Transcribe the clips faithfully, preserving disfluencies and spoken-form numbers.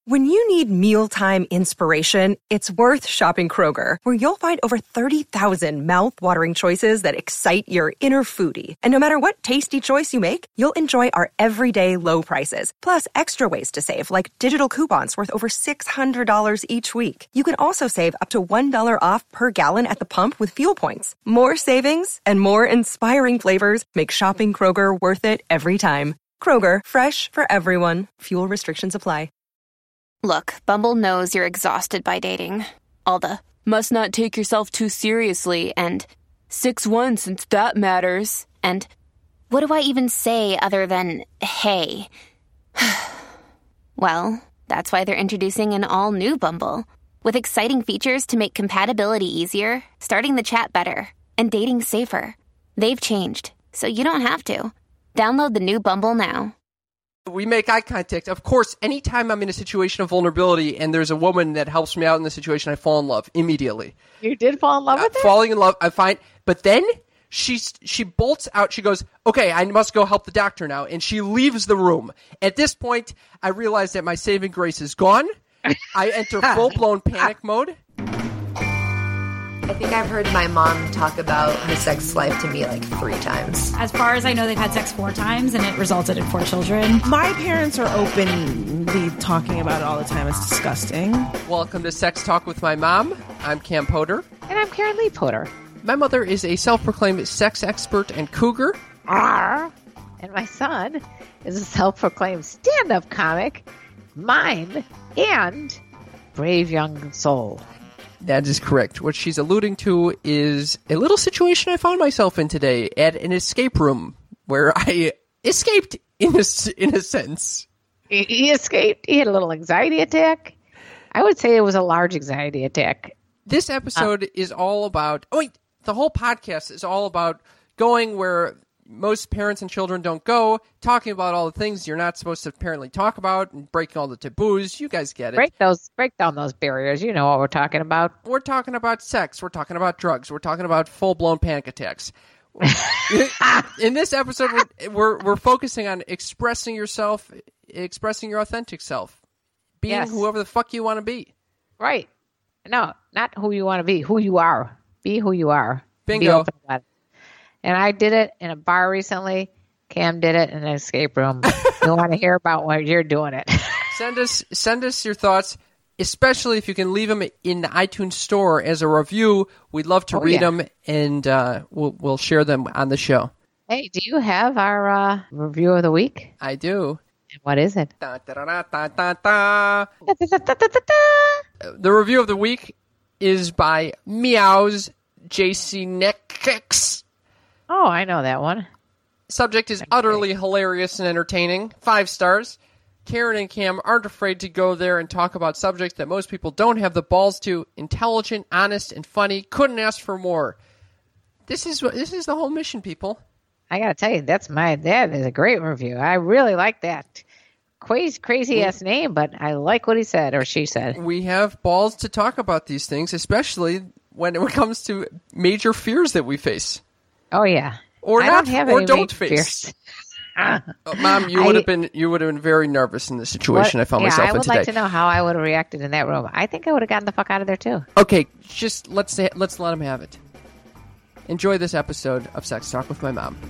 When you need mealtime inspiration, it's worth shopping Kroger, where you'll find over thirty thousand mouth-watering choices that excite your inner foodie. And no matter what tasty choice you make, you'll enjoy our everyday low prices, plus extra ways to save, like digital coupons worth over six hundred dollars each week. You can also save up to one dollar off per gallon at the pump with fuel points. More savings and more inspiring flavors make shopping Kroger worth it every time. Kroger, fresh for everyone. Fuel restrictions apply. Look, Bumble knows you're exhausted by dating. All the must not take yourself too seriously and six one since that matters. And what do I even say other than hey? Well, that's why they're introducing an all-new Bumble with exciting features to make compatibility easier, starting the chat better, and dating safer. They've changed, so you don't have to. Download the new Bumble now. We make eye contact. Of course, anytime I'm in a situation of vulnerability and there's a woman that helps me out in the situation, I fall in love immediately. You did fall in love uh, with her? Falling in love, I find. But then she's, she bolts out. She goes, okay, I must go help the doctor now. And she leaves the room. At this point, I realize that my saving grace is gone. I enter full-blown panic mode. I think I've heard my mom talk about her sex life to me like three times. As far as I know, they've had sex four times, and it resulted in four children. My parents are openly talking about it all the time. It's disgusting. Welcome to Sex Talk with my mom. I'm Cam Potter. And I'm Karen Lee Potter. My mother is a self-proclaimed sex expert and cougar. Arr. And my son is a self-proclaimed stand-up comic, mime, and brave young soul. That is correct. What she's alluding to is a little situation I found myself in today at an escape room where I escaped in a, in a sense. He, he escaped. He had a little anxiety attack. I would say it was a large anxiety attack. This episode uh, is all about... Oh, wait. The whole podcast is all about going where most parents and children don't go, talking about all the things you're not supposed to apparently talk about, and breaking all the taboos. You guys get it. Break those, break down those barriers. You know what we're talking about. We're talking about sex. We're talking about drugs. We're talking about full-blown panic attacks. In this episode, we're, we're we're focusing on expressing yourself, expressing your authentic self, being yes. whoever the fuck you want to be. Right. No, not who you want to be. Who you are. Be who you are. Bingo. Be open about it. And I did it in a bar recently. Cam did it in an escape room. You want to hear about when you're doing it. Send us send us your thoughts, especially if you can leave them in the iTunes store as a review. We'd love to oh, read yeah. them, and uh, we'll, we'll share them on the show. Hey, do you have our uh, review of the week? I do. What is it? Da, da, da, da, da, da. The review of the week is by Meows J C Nex. Oh, I know that one. Subject is utterly hilarious and entertaining. Five stars. Karen and Cam aren't afraid to go there and talk about subjects that most people don't have the balls to. Intelligent, honest, and funny. Couldn't ask for more. This is this is the whole mission, people. I gotta tell you, that's my that is a great review. I really like that. Crazy, crazy ass name, but I like what he said or she said. We have balls to talk about these things, especially when it comes to major fears that we face. Oh yeah, or I not, don't have or any don't face. oh, Mom, you would have been you would have been very nervous in the situation what, I found yeah, myself in today. I would like to know how I would have reacted in that room. I think I would have gotten the fuck out of there too. Okay, just let's say, let's let him have it. Enjoy this episode of Sex Talk with my mom.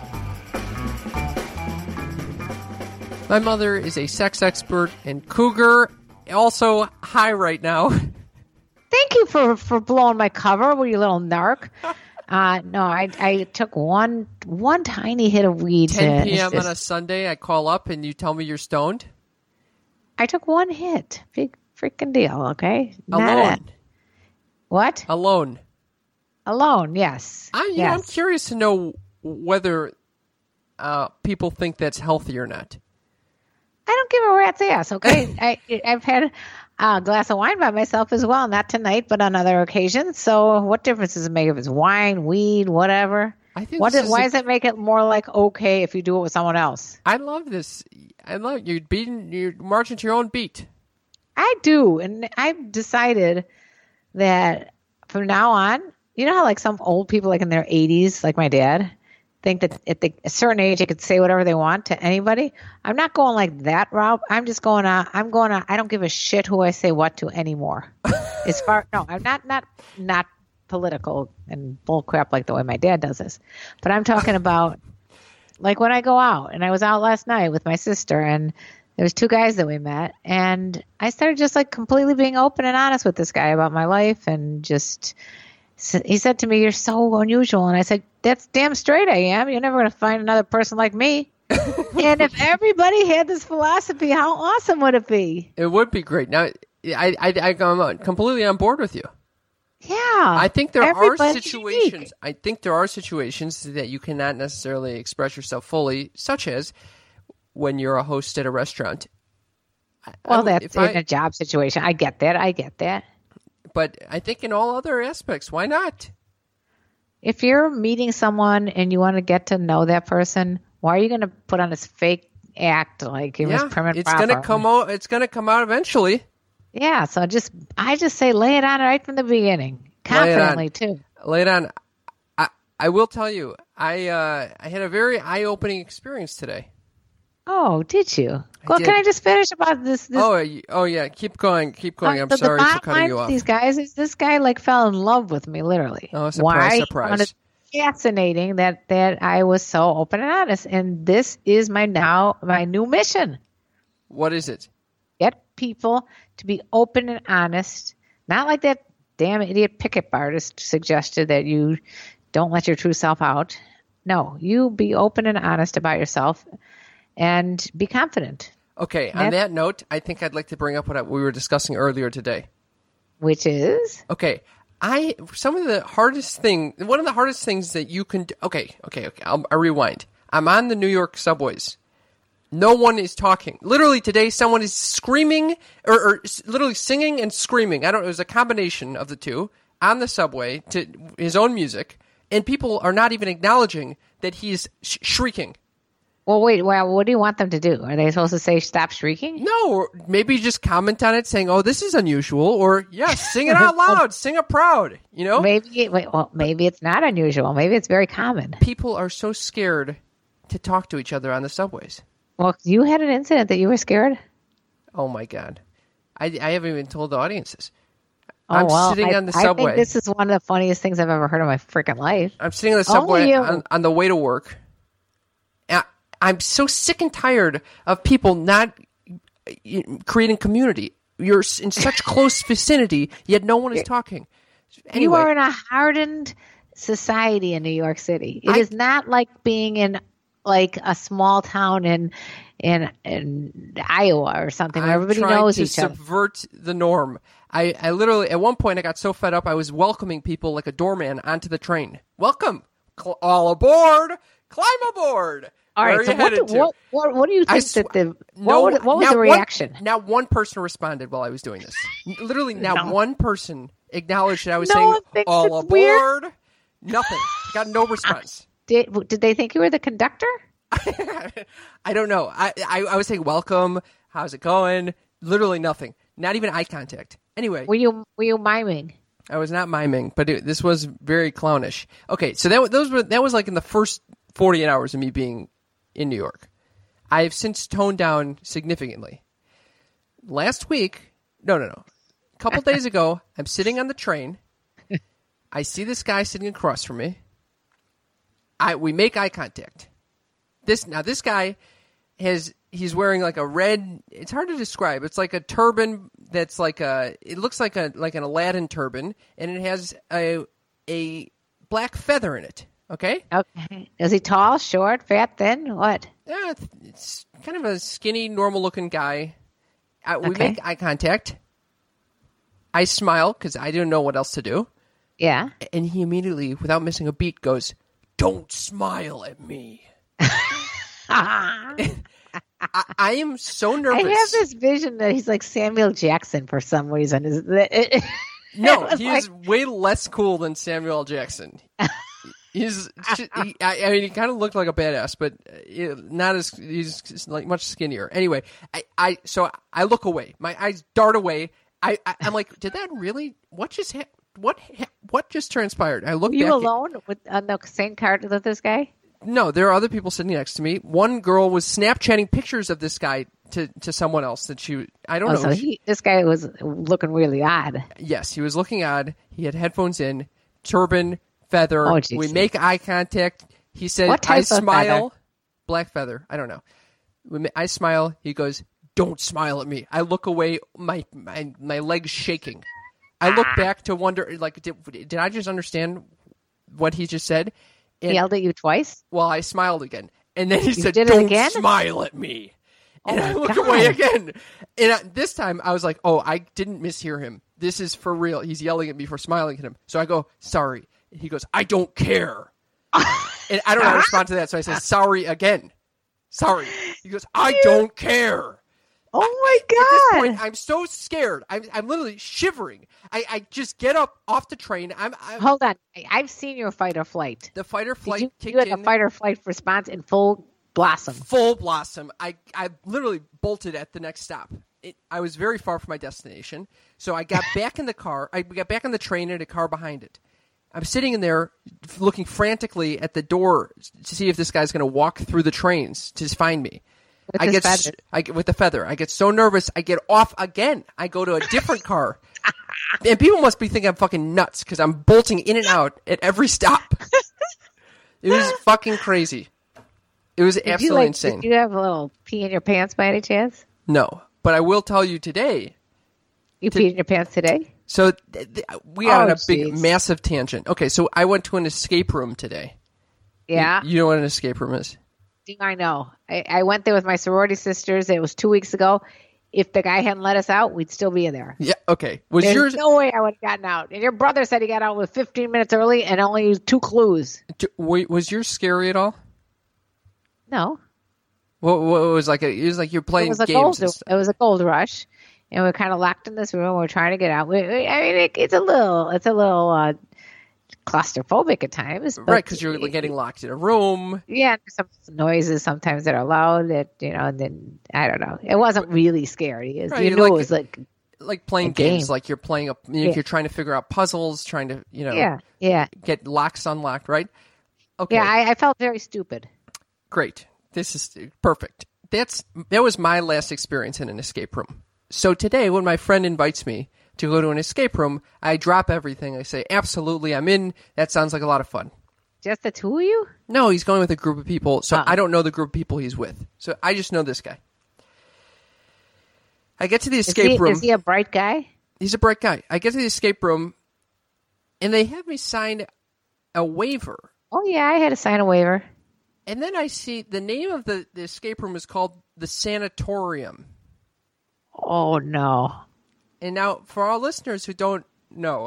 My mother is a sex expert and cougar, also high right now. Thank you for, for blowing my cover, you little narc. Uh, no, I I took one one tiny hit of weed. ten p.m. on a Sunday, I call up and you tell me you're stoned? I took one hit. Big freaking deal, okay? Not Alone. A, what? Alone. Alone, yes. I, you yes. know, I'm curious to know whether uh, people think that's healthy or not. I don't give a rat's ass, okay? I, I've had a glass of wine by myself as well, not tonight, but on other occasions. So what difference does it make if it's wine, weed, whatever? I think what is why a, does it make it more like okay if you do it with someone else? I love this. I love you're beating, you're marching to your own beat. I do, and I've decided that from now on, you know how like some old people, like in their eighties, like my dad, think that at the, a certain age, they could say whatever they want to anybody. I'm not going like that route. I'm just going on. I'm going on. I don't give a shit who I say what to anymore. As far no, I'm not not not political and bull crap like the way my dad does this. But I'm talking about like when I go out, and I was out last night with my sister, and there was two guys that we met, and I started just like completely being open and honest with this guy about my life, and just. He said to me, "You're so unusual." And I said, "That's damn straight I am. You're never going to find another person like me." And if everybody had this philosophy, how awesome would it be? It would be great. Now, I, I, I'm completely on board with you. Yeah. I think there are everybody's situations. unique. I think there are situations that you cannot necessarily express yourself fully, such as when you're a host at a restaurant. Well, I'm- that's if in I- a job situation. I get that. I get that. But I think in all other aspects, why not? If you're meeting someone and you want to get to know that person, why are you going to put on this fake act like it was Yeah, prim and it's proper? gonna come out. It's gonna come out eventually. Yeah, so just I just say lay it on right from the beginning, confidently too. Lay it on. I I will tell you. I uh, I had a very eye opening experience today. Oh, did you? Well, did. can I just finish about this? this Oh, y- oh yeah. Keep going. Keep going. Uh, I'm the, sorry the for bottom cutting line you with off. these guys is this guy like fell in love with me, literally. Oh, surprise, Why? surprise. And it's fascinating that that I was so open and honest, and this is my now my new mission: What is it? get people to be open and honest, not like that damn idiot pickup artist suggested that you don't let your true self out. No, you be open and honest about yourself, and be confident. Okay. On That- that note, I think I'd like to bring up what I- we were discussing earlier today. Which is Okay. I some of the hardest thing, one of the hardest things that you can do. Okay, okay, okay. I'll, I'll rewind. I'm on the New York subways. No one is talking. Literally today, someone is screaming or, or s- literally singing and screaming. I don't. It was a combination of the two on the subway to his own music, and people are not even acknowledging that he's sh- shrieking. well, wait. Well, what do you want them to do? Are they supposed to say stop shrieking? No, or maybe just comment on it, saying, "Oh, this is unusual," or "Yes, sing it out loud, sing it proud." You know, Maybe wait, well, maybe it's not unusual. Maybe it's very common. people are so scared to talk to each other on the subways. Well, you had an incident that you were scared. Oh my god, I, I haven't even told the audiences. Oh, I'm well, sitting I, on the I subway. think this is one of the funniest things I've ever heard in my freaking life. I'm sitting on the Only subway you. on, on the way to work. And I'm so sick and tired of people not uh, creating community. You're s- in such close vicinity, yet no one is talking. Anyway, You are in a hardened society in New York City. It I- is not like being in like a small town in in in Iowa or something where I'm everybody trying knows to each other. subvert the norm. I, I literally, at one point, I got so fed up, I was welcoming people like a doorman onto the train. Welcome, Cl- all aboard, climb aboard. All Where right, are so you what, headed do, to? what what what do you I think that sw- the what, no, would- what was not the one- reaction? Not one person responded while I was doing this. Literally, not No. one person acknowledged that I was No saying one thinks all it's weird. aboard. Nothing. Got no response. Did did they think you were the conductor? I don't know. I, I I was saying welcome. How's it going? Literally nothing. Not even eye contact. Anyway, Were you were you miming? I was not miming, but it, this was very clownish. Okay, so that wa- those were that was like in the first forty-eight hours of me being in New York. I have since toned down significantly. Last week, no, no, no, a couple days ago, I'm sitting on the train. I see this guy sitting across from me. I we make eye contact. This now this guy has he's wearing like a red. It's hard to describe. It's like a turban that's like a. It looks like a like an Aladdin turban, and it has a a black feather in it. Okay. Okay. Is he tall, short, fat, thin? What? Yeah, it's, it's kind of a skinny, normal-looking guy. Uh, we Okay. make eye contact. I smile because I didn't know what else to do, Yeah. and he immediately, without missing a beat, goes, "Don't smile at me." I, I am so I nervous. have this vision that he's like Samuel Jackson for some reason. Is that, No, It was he like- is way less cool than Samuel L. Jackson. He's, he, I, I mean, he kind of looked like a badass, but uh, not as he's like much skinnier. Anyway, I, I so I look away. My eyes dart away. I, I I'm like, did that really? What just ha- what ha- what just transpired? I look. Were you back alone with on the same card with this guy? No, there are other people sitting next to me. One girl was Snapchatting pictures of this guy to, to someone else that she, I don't Oh, know. so She- he, this guy was looking really odd. yes, he was looking odd. He had headphones in, turban, feather. Oh, We Jesus. make eye contact. He said, What type I of smile. feather? Black feather. I don't know. We ma- I smile. He goes, don't smile at me. I look away, my, my, my legs shaking. I look back to wonder, like, did, did I just understand what he just said? And, He yelled at you twice? well, I smiled again. And then he said, did it don't again? smile at me. Oh And my I look God. away again. And I, this time I was like, oh, I didn't mishear him. This is for real. He's yelling at me for smiling at him. So I go, sorry. He goes, I don't care. And I don't know how to respond to that. So I say, sorry again. Sorry. He goes, I don't care. Oh my At this God. point, I'm so scared. I'm, I'm literally shivering. I, I just get up off the train. I'm, I'm Hold on. I- I've seen your fight or flight. the fight or Did flight you, kicked you had in. a fight or flight response in full blossom. Full blossom. I, I literally bolted at the next stop. It, I was very far from my destination, so I got back in the car. I got back in the train and a car behind it. I'm sitting in there looking frantically at the door to see if this guy's going to walk through the trains to find me. With I his get s- feather. I get with the feather. I get so nervous. I get off again. I go to a different car. And people must be thinking I'm fucking nuts because I'm bolting in and out at every stop. It was fucking crazy. It was Did you, absolutely like, insane. Did you have a little pee in your pants by any chance? No, but I will tell you today. You peed in your pants today? So th- th- we got Oh, on a big, jeez. massive tangent. Okay, so I went to an escape room today. Yeah. You know what an escape room is? Do I know? I, I went there with my sorority sisters. It was two weeks ago. If the guy hadn't let us out, we'd still be there. Yeah. Okay. Was There's yours? no way I would have gotten out. And your brother said he got out with fifteen minutes early and only used two clues. d- wa- Was yours scary at all? No. What, what was like? A, it was like you're It playing was a games. gold. and stuff. It was a gold rush, and we're kind of locked in this room. We're trying to get out. We, we, I mean, it, it's a little, it's a little uh, claustrophobic at times, but, Right, because you're getting locked in a room. yeah, there's some noises sometimes that are loud. That you know, and then I don't know. It wasn't really scary. It was- Right, you you're knew like- it was like, Like playing A game. games, like you're playing a, you're, Yeah. you're trying to figure out puzzles, trying to, you know, yeah, yeah, get locks unlocked, right? Okay, yeah. I, I felt very stupid. great. This is perfect. That's that was my last experience in an escape room. So today, when my friend invites me to go to an escape room, I drop everything. I say, absolutely, I'm in. That sounds like a lot of fun. Just the two of you? No, he's going with a group of people, so Oh. I don't know the group of people he's with. So I just know this guy. I get to the Is escape he, room. is he a bright guy? He's a bright guy. I get to the escape room, and they have me sign a waiver. Oh yeah, I had to sign a waiver. And then I see the name of the, the escape room is called the Sanatorium. Oh no. And now, for our listeners who don't know,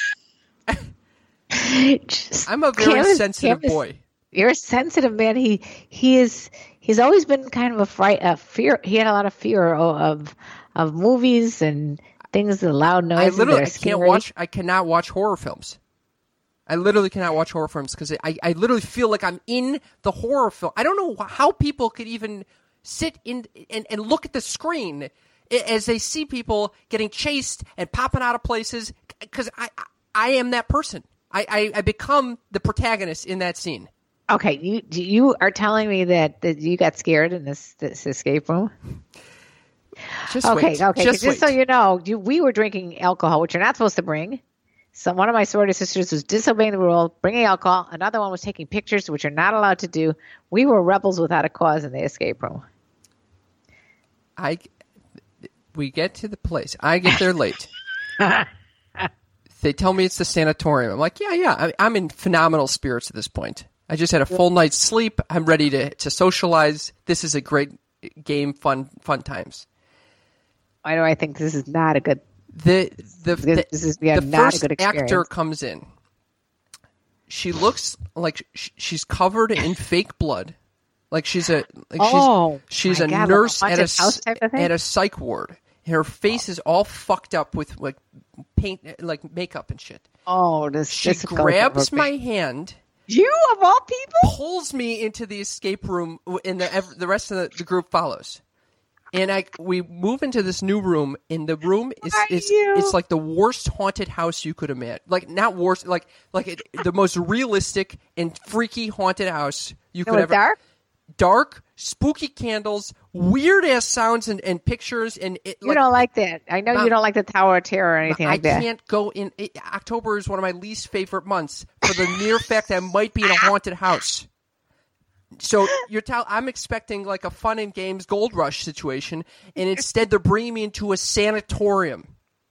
Just- I'm a very Cam is- sensitive Cam is- boy. You're a sensitive man. He he is he's always been kind of a fright a fear. He had a lot of fear o- of of movies and things, the loud I noises. literally that I are can't scary. watch. I cannot watch horror films. I literally cannot watch horror films because I, I literally feel like I'm in the horror film. I don't know how people could even sit in and, and look at the screen a- as they see people getting chased and popping out of places because I, I I am that person. I, I, I become the protagonist in that scene. Okay, you you are telling me that, that you got scared in this this escape room. Just Okay, wait. okay. 'cause Just, Just wait. so you know, you, we were drinking alcohol, which you're not supposed to bring. So one of my sorority sisters was disobeying the rule, bringing alcohol. Another one was taking pictures, which you're not allowed to do. We were rebels without a cause in the escape room. I, we get to the place. I get there late. They tell me it's the sanatorium. I'm like, yeah, yeah. I, I'm in phenomenal spirits at this point. I just had a full night's sleep. I'm ready to, to socialize. This is a great game, fun fun times. Why do I think this is not a good? The the the, This is- yeah, the not a first good experience. actor comes in. She looks like sh- she's covered in fake blood, like she's a like Oh, she's she's my a God, like a nurse at a haunted house s- type of thing? at a psych ward. Her face is all fucked up with like paint, like makeup and shit. Oh, this She this goes grabs over my me. hand, You of all people. pulls me into the escape room, and the ev- the rest of the, the group follows. And I we move into this new room, and the room is, Why is you? it's like the worst haunted house you could imagine. Like not worst, like like it, the most realistic and freaky haunted house you No, could it's ever. dark? Dark, spooky candles, weird ass sounds and, and pictures, and it, You like, don't like that. I know Mom, you don't like the Tower of Terror or anything I like that. can't go in. It, October is one of my least favorite months for the mere fact that I might be in a haunted house. So you're tell I'm expecting like a fun and games gold rush situation, and instead they're bringing me into a sanatorium.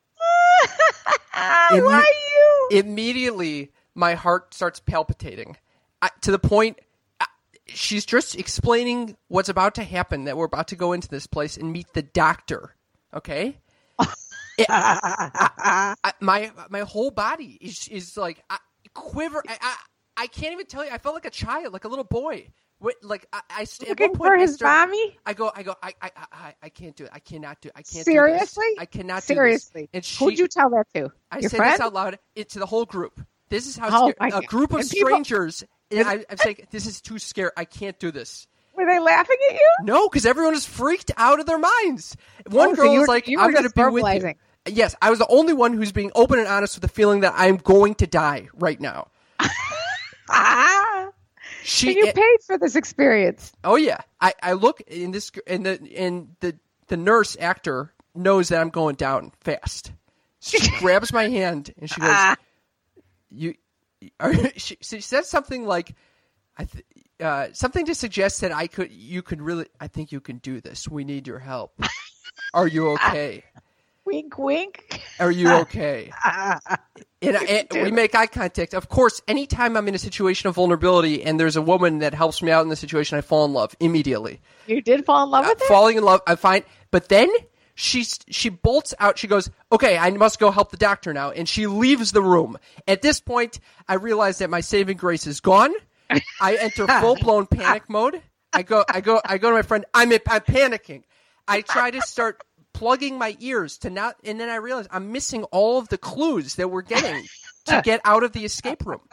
Imme- Why you? Immediately, my heart starts palpitating I, to the point. I, she's just explaining what's about to happen. That we're about to go into this place and meet the doctor. Okay. It, I, I, my my whole body is is like I, quiver. I, I I can't even tell you. I felt like a child, like a little boy. What, like I, I at Looking one point for I his start- mommy? I go, I go, I, I, I, I can't do it. I cannot do it. I can't Seriously? do this. I cannot Seriously. do this. And she, Who'd you tell that to? I Your say friend? this out loud it, to the whole group. This is how Oh, scared, my a God. group of And people- strangers. And I, I'm saying this is too scary. I can't do this. Were they laughing at you? No, because everyone is freaked out of their minds. One Oh, so girl you was were- like, you were "I'm going to just be with you." verbalizing. Yes, I was the only one who's being open and honest with the feeling that I'm going to die right now. Ah! She, And you it- paid for this experience. oh yeah, I, I look in this, and the and the the nurse actor knows that I'm going down fast. She grabs my hand and she goes, Ah. "You," are, she, she says something like, "I th- uh, something to suggest that I could, you could really, I think you can do this. We need your help. Are you okay? Wink, wink. Are you okay?" And, I, and we make eye contact. Of course, anytime I'm in a situation of vulnerability and there's a woman that helps me out in the situation, I fall in love immediately. You did fall in love with Uh, her? falling in love, I find. But then she she bolts out. She goes, "Okay, I must go help the doctor now," and she leaves the room. At this point, I realize that my saving grace is gone. I enter full blown panic mode. I go, I go, I go to my friend. I'm I'm panicking. I try to start plugging my ears to not, and then I realize I'm missing all of the clues that we're getting to get out of the escape room.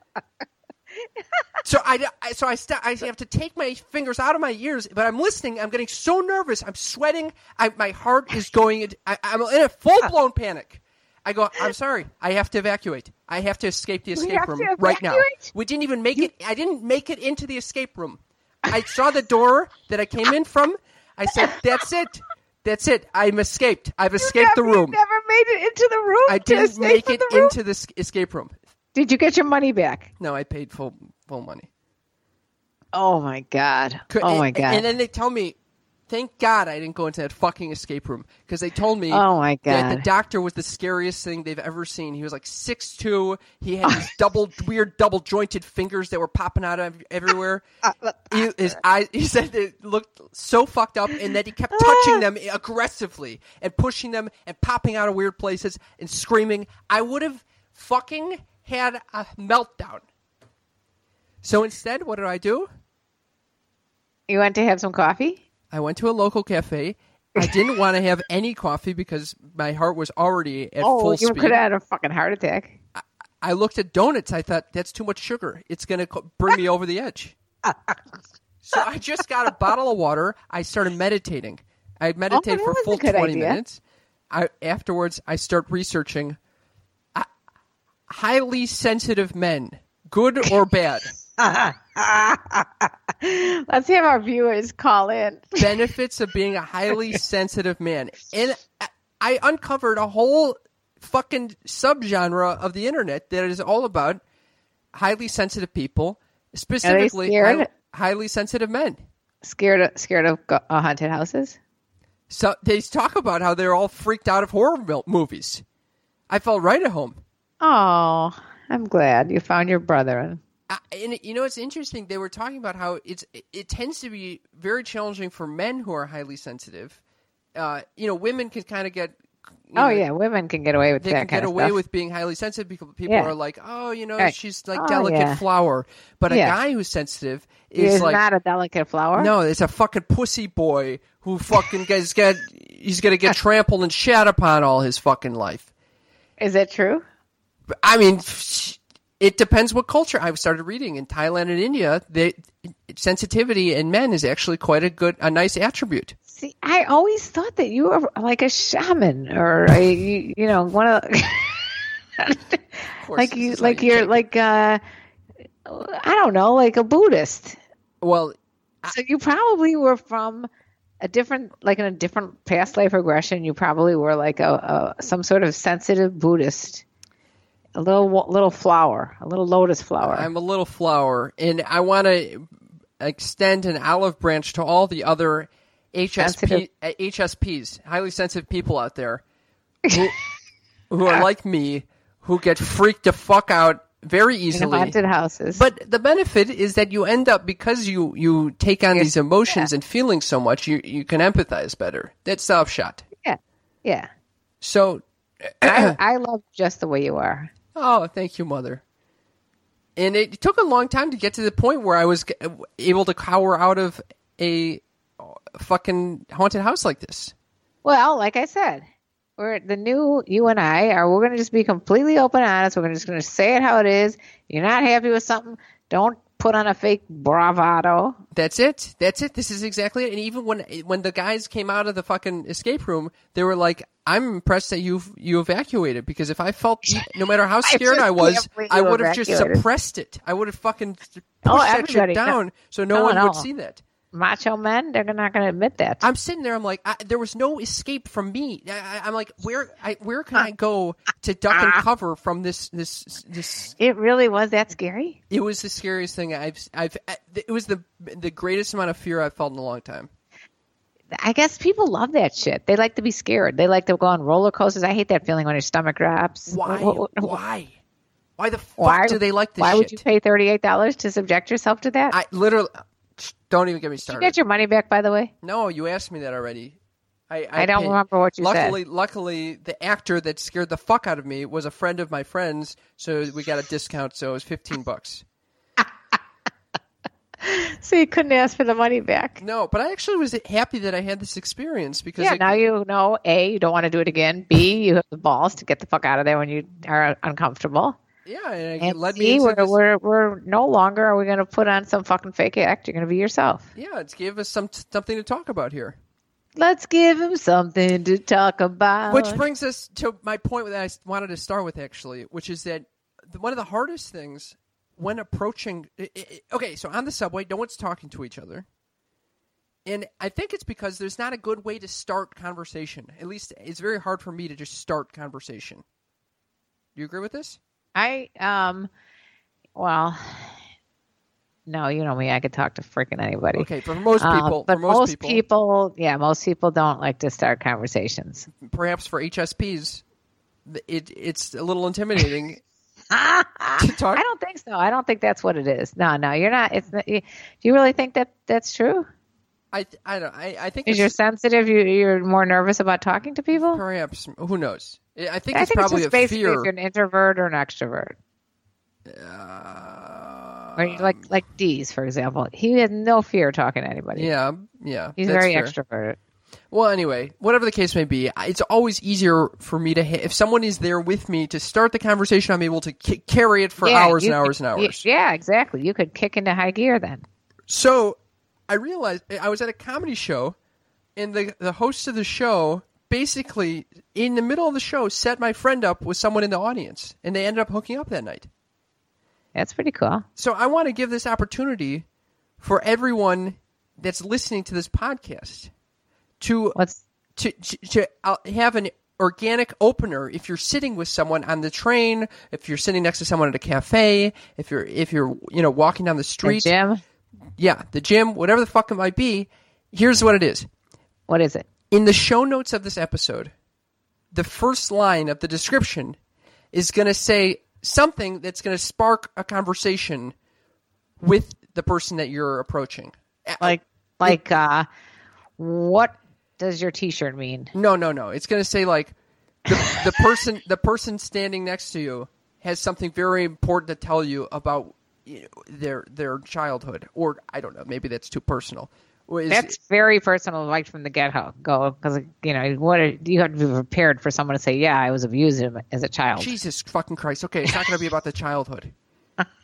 So I, I so I, st- I have to take my fingers out of my ears, but I'm listening. I'm getting so nervous. I'm sweating. I, my heart is going. I, I'm in a full blown panic. I go, "I'm sorry. I have to evacuate. I have to escape the escape have room to right now." evacuate? We didn't even make it. I didn't make it into the escape room. I saw the door that I came in from. I said, "That's it. That's it. I'm escaped. I've escaped You the never- room. You never made it into the room. I to didn't escape make from it the room? into the s- escape room. Did you get your money back? No, I paid full full money." Oh my god! Could- Oh my and, god! And then they tell me, thank God I didn't go into that fucking escape room, because they told me Oh, my that the God. doctor was the scariest thing they've ever seen. He was like six two. He had these double weird double jointed fingers that were popping out of everywhere. he, his eyes, he said they looked so fucked up, and that he kept touching them aggressively and pushing them and popping out of weird places and screaming. I would have fucking had a meltdown. So instead, what did I do? You went to have some coffee? I went to a local cafe. I didn't want to have any coffee because my heart was already at Oh, full you speed. could have had a fucking heart attack. I looked at donuts. I thought, that's too much sugar. It's going to bring me over the edge. So I just got a bottle of water. I started meditating. I meditated that for a was a full good twenty idea. minutes. I, afterwards, I start researching uh, highly sensitive men, good or bad. Let's have our viewers call in. Benefits of being a highly sensitive man. And I- I uncovered a whole fucking subgenre of the internet that is all about highly sensitive people, specifically scared? hi- highly sensitive men. Scared of, scared of go- uh, haunted houses? So they talk about how they're all freaked out of horror mil- movies. I felt right at home. Oh, I'm glad you found your brother. I, and you know, it's interesting. They were talking about how it's it, it tends to be very challenging for men who are highly sensitive. Uh, you know, women can kind of get. you Oh know, yeah, women can get away with They that can kind get of away stuff. with being highly sensitive because people Yeah. are like, oh, you know, Right. she's like Oh, delicate yeah. flower. But a Yeah. guy who's sensitive He is is like, not a delicate flower. no, it's a fucking pussy boy who fucking gets get he's gonna get trampled and shat upon all his fucking life. Is that true? I mean, It depends what culture. I started reading in Thailand and India. The sensitivity in men is actually quite a good, a nice attribute. See, I always thought that you were like a shaman or a, you, you know, one of, of like you, like you you're like, uh, I don't know, like a Buddhist. Well, so you probably were from a different, like in a different past life regression. You probably were like a, a some sort of sensitive Buddhist. A little little flower, a little lotus flower. I'm a little flower, and I want to extend an olive branch to all the other H S P, uh, H S Ps, highly sensitive people out there, who, who are like me, who get freaked the fuck out very easily. In haunted houses. But the benefit is that you end up, because you, you take on You're, these emotions yeah. and feelings so much, you you can empathize better. That's the upshot. Yeah, yeah. So, I, I love just the way you are. Oh, thank you, Mother. And it took a long time to get to the point where I was able to cower out of a fucking haunted house like this. Well, like I said, we're the new you and I are. We're going to just be completely open and honest. We're just going to say it how it is. You're not happy with something, don't put on a fake bravado. That's it. That's it. This is exactly it. And even when when the guys came out of the fucking escape room, they were like, "I'm impressed that you you evacuated, because if I felt, no matter how scared I, I was, I would have just suppressed it. I would have fucking pushed oh, that shit down, no. so no, no one no. would see that." Macho men, they're not going to admit that. I'm sitting there. I'm like, I, there was no escape from me. I, I'm like, where, I, where can I go to duck and cover from this, this, this? It really was that scary. It was the scariest thing I've, I've. It was the the greatest amount of fear I've felt in a long time. I guess people love that shit. They like to be scared. They like to go on roller coasters. I hate that feeling when your stomach drops. Why? What, what, what, why? Why the fuck why, do they like this? Why shit? would you pay thirty-eight dollars to subject yourself to that? I literally. Don't even get me started. Did you get your money back, by the way? No, you asked me that already. I, I, I don't paid. remember what you luckily, said. Luckily, the actor that scared the fuck out of me was a friend of my friend's, so we got a discount, so it was fifteen bucks. So you couldn't ask for the money back? No, but I actually was happy that I had this experience because yeah. it, Now you know, A, you don't want to do it again. B, you have the balls to get the fuck out of there when you are uncomfortable. Yeah, and it and led C, me into we're, this, we're we're no longer are we going to put on some fucking fake act. You're going to be yourself. Yeah, it gave us some something to talk about here. Let's give him something to talk about. Which brings us to my point that I wanted to start with, actually, which is that one of the hardest things when approaching... It, it, okay, so on the subway, no one's talking to each other. And I think it's because there's not a good way to start conversation. At least it's very hard for me to just start conversation. Do you agree with this? I, um, well, no, you know me. I could talk to freaking anybody. Okay, for most people. Um, but for most, most people, people, yeah, most people don't like to start conversations. Perhaps for H S Ps, it, it's a little intimidating to talk. I don't think so. I don't think that's what it is. No, no, you're not. It's not, you, do you really think that that's true? I, I don't. I, I think Is you're sensitive. You, you're more nervous about talking to people. Perhaps. Who knows? I think I it's think probably it's just a basically fear. if you're an introvert or an extrovert. Uh, or like like Deez, for example. He has no fear talking to anybody. Yeah, yeah. He's that's very fair. extroverted. Well, anyway, whatever the case may be, it's always easier for me to, ha- if someone is there with me to start the conversation, I'm able to k- carry it for Yeah, hours you and hours could- and hours. Yeah, exactly. You could kick into high gear then. So I realized I was at a comedy show, and the the host of the show basically, in the middle of the show, set my friend up with someone in the audience, and they ended up hooking up that night. That's pretty cool. So I want to give this opportunity for everyone that's listening to this podcast to What's to to, to uh, have an organic opener. If you're sitting with someone on the train, if you're sitting next to someone at a cafe, if you're if you're you know walking down the the street, gym? yeah, the gym, whatever the fuck it might be. Here's what it is. What is it? In the show notes of this episode, the first line of the description is going to say something that's going to spark a conversation with the person that you're approaching. Like, like, uh, what does your T-shirt mean? No, no, no. It's going to say like the, the person, the person standing next to you has something very important to tell you about you know, their their childhood, or I don't know. Maybe that's too personal. Is, That's very personal, right from the get-go. Go because you know what are, you have to be prepared for someone to say, "Yeah, I was abused as a child." Jesus fucking Christ. Okay, it's not going to be about the childhood.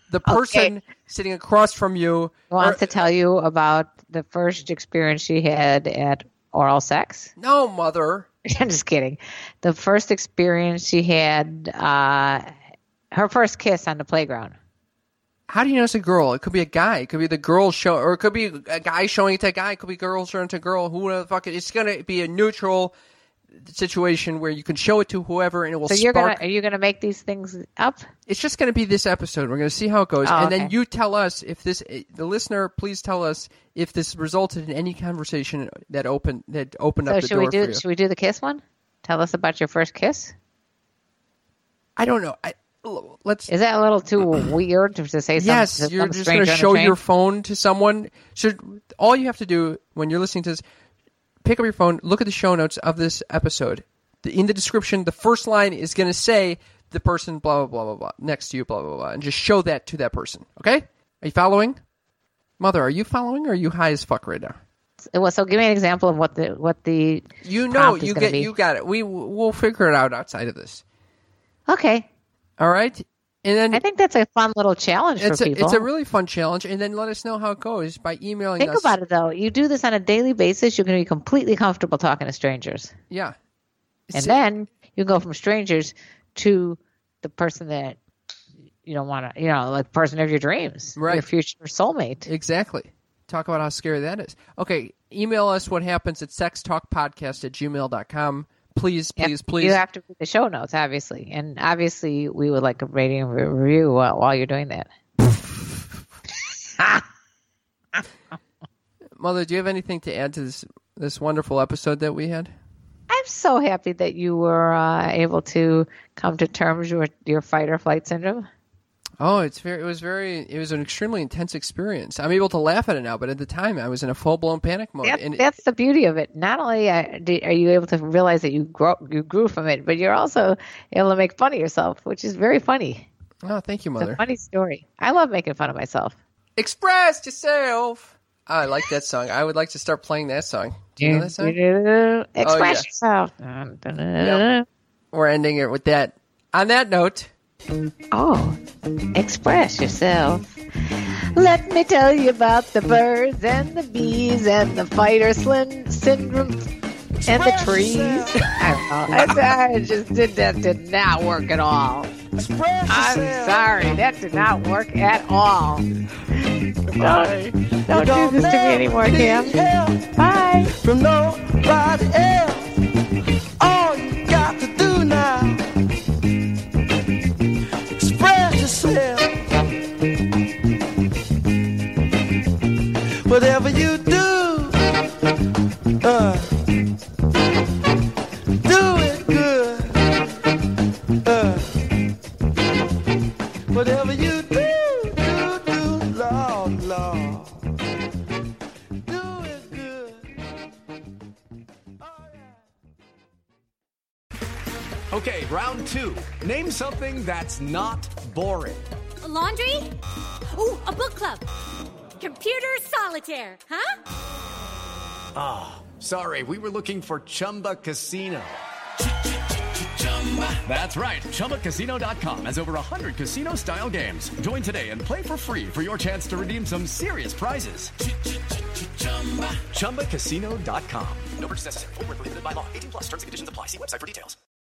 the person Okay. sitting across from you Wants or- to tell you about the first experience she had at oral sex. No, mother. I'm just kidding. The first experience she had, uh, her first kiss on the playground. How do you know it's a girl? It could be a guy. It could be the girl show, or it could be a guy showing it to a guy. It could be girls showing it to a girl. Who the fuck? It's gonna be a neutral situation where you can show it to whoever, and it will So you're spark. gonna are you gonna make these things up? It's just going to be this episode. We're going to see how it goes, Oh, and then okay. you tell us if this. The listener, please tell us if this resulted in any conversation that opened that opened So up the should door we do for you. should we do the kiss one? Tell us about your first kiss. I don't know. I, let's. Is that a little too weird to say something? Yes, to you're some just going stranger to on the show train? your phone to someone. Should all you have to do when you're listening to this, pick up your phone, look at the show notes of this episode. The, in the description, the first line is going to say the person blah blah blah blah blah next to you blah blah blah, and just show that to that person. Okay? Are you following? Mother, are you following? Or are you high as fuck right now? Well, so give me an example of what the what the You know, prompt is you gonna get be. you got it. We we'll figure it out outside of this. Okay, All right, and then I think that's a fun little challenge it's for a people. it's a really fun challenge. And then let us know how it goes by emailing Think us. about it though. You do this on a daily basis. You're going to be completely comfortable talking to strangers, Yeah, and See- then you go from strangers to the person that you don't want to, you know, like the person of your dreams, Right. your future soulmate. exactly. Talk about how scary that is. Okay, email us what happens at sextalkpodcast at gmail dot com. Please, Yep. please, please. You have to read the show notes, obviously, and obviously we would like a rating and review while, while you're doing that. Mother, do you have anything to add to this this wonderful episode that we had? I'm so happy that you were uh, able to come to terms with your fight or flight syndrome. Oh, it's very. It was very. It was an extremely intense experience. I'm able to laugh at it now, but at the time, I was in a full blown panic mode. That, and it- that's the beauty of it. Not only uh, do, are you able to realize that you grow, you grew from it, but you're also able to make fun of yourself, which is very funny. oh, thank you, It's a Mother. funny story. I love making fun of myself. Express yourself. Oh, I like that song. I would like to start playing that song. Do you know that song? Express yeah. yourself. Yep. We're ending it with that. On that note, Oh, express yourself. Let me tell you about the birds and the bees and the fighter slin- syndrome and the trees. I don't know. I, I just did that. Did not work at all. I'm sorry. That did not work at all. Don't, don't do this to me anymore, Cam. Bye. From nobody else. All you got to do now, express yourself. Whatever you do, uh, do it good. Uh, whatever you do, do, do, Lord, Lord. Do it good. Okay, round two. Name something that's not boring. A laundry? Ooh, a book club. Computer solitaire, huh? Ah, oh, sorry, we were looking for Chumba Casino. That's right, Chumba Casino dot com has over one hundred casino-style games. Join today and play for free for your chance to redeem some serious prizes. Chumba Casino dot com. No purchase necessary. Void where prohibited by law. eighteen plus terms and conditions apply. See website for details.